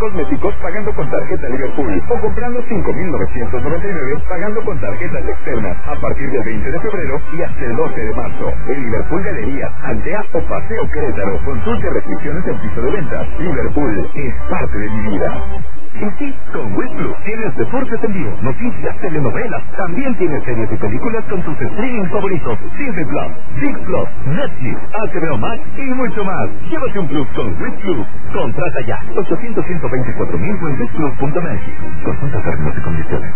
cosméticos pagando con tarjeta Liverpool o comprando 5.999 pagando con tarjetas externas a partir del 20 de febrero y hasta el 12 de marzo. En Liverpool Galerías, Aldea o Paseo Querétaro. Consulte restricciones en piso de ventas. Liverpool es parte de mi vida. Y sí, con Wix Plus tienes deportes en vivo, noticias, telenovelas. También tienes series y películas con tus streaming favoritos. Disney Plus, Six Plus, Netflix, HBO Max y mucho más. Llévate un Plus con Wix Plus. Contrata ya. 800-124-1000 en wixplus.mx. Consulta términos y condiciones.